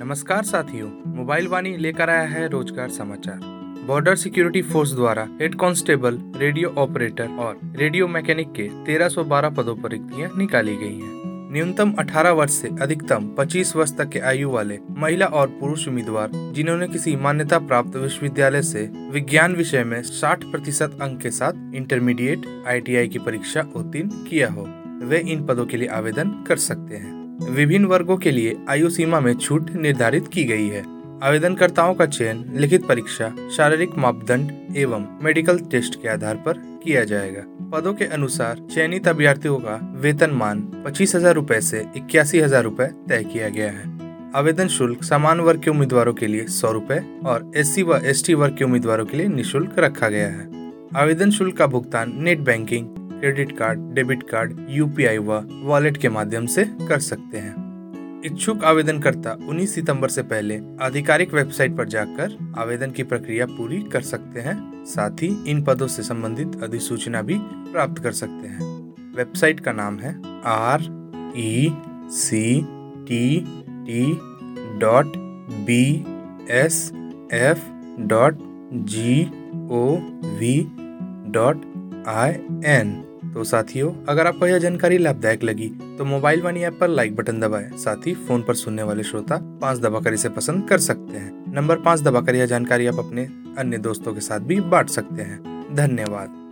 नमस्कार साथियों, मोबाइल वाणी लेकर आया है रोजगार समाचार। बॉर्डर सिक्योरिटी फोर्स द्वारा हेड कांस्टेबल, रेडियो ऑपरेटर और रेडियो मैकेनिक के 1312 पदों पर रिक्तियां निकाली गई हैं। न्यूनतम 18 वर्ष से अधिकतम 25 वर्ष तक के आयु वाले महिला और पुरुष उम्मीदवार जिन्होंने किसी मान्यता प्राप्त विश्वविद्यालय से विज्ञान विषय में 60% अंक के साथ इंटरमीडिएट ITI की परीक्षा उत्तीर्ण किया हो, वे इन पदों के लिए आवेदन कर सकते हैं। विभिन्न वर्गों के लिए आयु सीमा में छूट निर्धारित की गई है। आवेदनकर्ताओं का चयन लिखित परीक्षा, शारीरिक मापदंड एवं मेडिकल टेस्ट के आधार पर किया जाएगा। पदों के अनुसार चयनित अभ्यर्थियों का वेतनमान 25,000 रूपए से 81,000 रूपए तय किया गया है। आवेदन शुल्क समान वर्ग के उम्मीदवारों के लिए 100 रूपए और SC व ST वर्ग के उम्मीदवारों के लिए निःशुल्क रखा गया है। आवेदन शुल्क का भुगतान net banking, credit card, debit card, UPI व वॉलेट के माध्यम से कर सकते हैं। इच्छुक आवेदनकर्ता 19 सितंबर से पहले आधिकारिक वेबसाइट पर जाकर आवेदन की प्रक्रिया पूरी कर सकते हैं। साथ ही इन पदों से संबंधित अधिसूचना भी प्राप्त कर सकते हैं। वेबसाइट का नाम है rectt.bsf.gov.in। तो साथियों, अगर आपको यह जानकारी लाभदायक लगी तो मोबाइल वाणी ऐप पर लाइक बटन दबाएं। साथ ही फोन पर सुनने वाले श्रोता 5 दबाकर इसे पसंद कर सकते हैं। नंबर 5 दबाकर यह जानकारी आप अपने अन्य दोस्तों के साथ भी बांट सकते हैं। धन्यवाद।